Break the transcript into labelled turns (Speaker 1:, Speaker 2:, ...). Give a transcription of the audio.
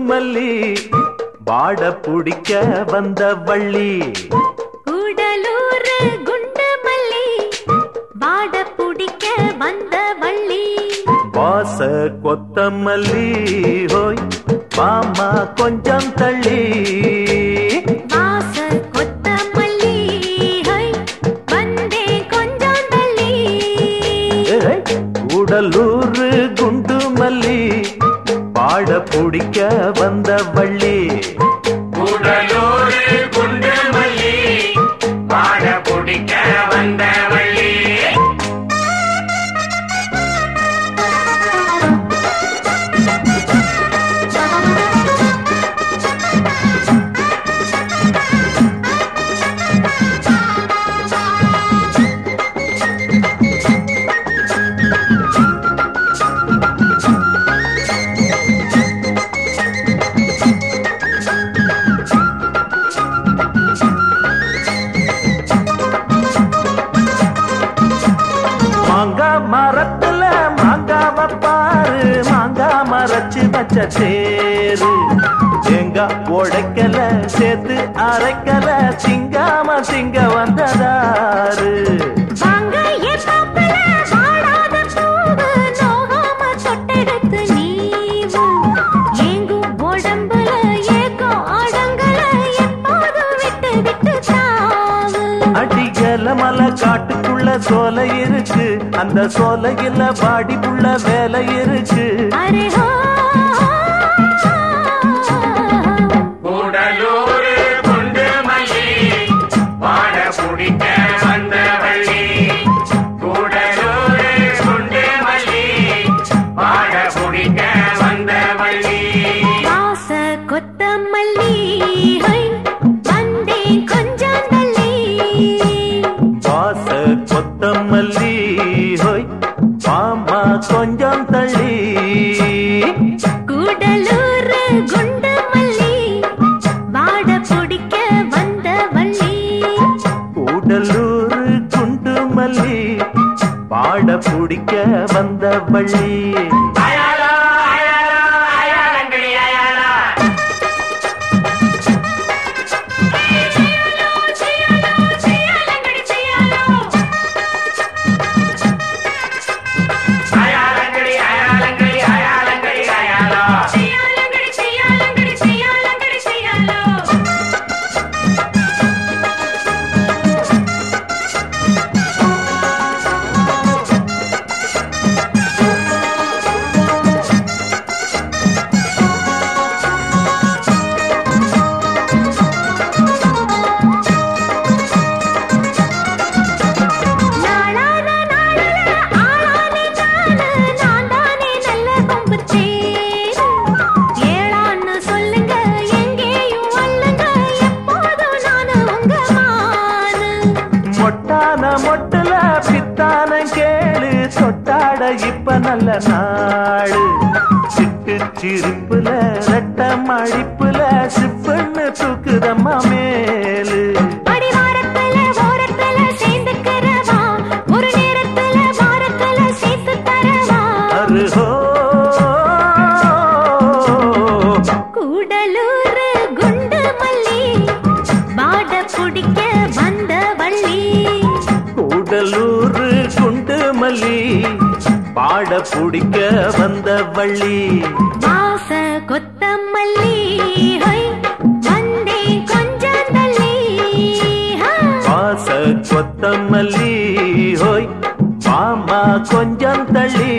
Speaker 1: மல்லி வாட புடிக்க வந்த வள்ளி.
Speaker 2: கூடலூர் குண்டு மல்லி வாட புடிக்க வந்த வள்ளி.
Speaker 1: வாச கொத்தமல்லி ஹோய் மாமா கொஞ்சம் தள்ளி.
Speaker 2: வாச கொத்தமல்லி ஹோய் வந்தே கொஞ்சம் தள்ளி.
Speaker 1: கூடலூர் குண்டு மல்லி வாட புடிக்க வந்த வள்ளி.
Speaker 3: கூடலூர் குண்டு மல்லி வாட புடிக்க வந்த வள்ளி.
Speaker 1: மரத்துல மாங்காவ பாரு மாங்கா மரச்சு வச்ச தேரு. தேங்காய் உடைக்கல சேர்த்து அரைக்கல திங்காம திங்க வந்ததாரு. மலை காட்டுக்குள்ள சோலை இருக்கு அந்த சோலையில பாடிக்குள்ள வேலை இருக்கு.
Speaker 3: கூடலூர் குண்டு மல்லி வாட புடிக்க வந்த வள்ளி. கூடலூர் குண்டு மல்லி வாட புடிக்க வந்த வள்ளி.
Speaker 2: வாச கொத்தமல்லி வந்தே கொஞ்சம் தள்ளி.
Speaker 1: வாச கொத்தமல்லி ஹோய் மாமா கொஞ்சம் தள்ளி.
Speaker 2: கூடலூர் குண்டு மல்லி வாட புடிக்க வந்த வள்ளி.
Speaker 1: கூடலூர் குண்டு மல்லி வாட புடிக்க வந்த வள்ளி. மொட்டுல பித்தான கேளு தொட்டாட இப்ப நல்ல நாடு. சிட்டு சிரிப்புல ரெட்ட மழிப்புல சிப்புன்னு தூக்குதம்மா மேலு. அருஹோ
Speaker 2: கூடலூர் குண்டு மல்லி வாட புடிக்க வந்த வள்ளி.
Speaker 1: கூடலூர் குண்டு மல்லி பாட புடிக்க வந்த வள்ளி.
Speaker 2: வாச கொத்தமல்லி வந்தே கொஞ்சம் தள்ளி.
Speaker 1: வாச கொத்தமல்லி ஹோய் மாமா கொஞ்சம் தள்ளி.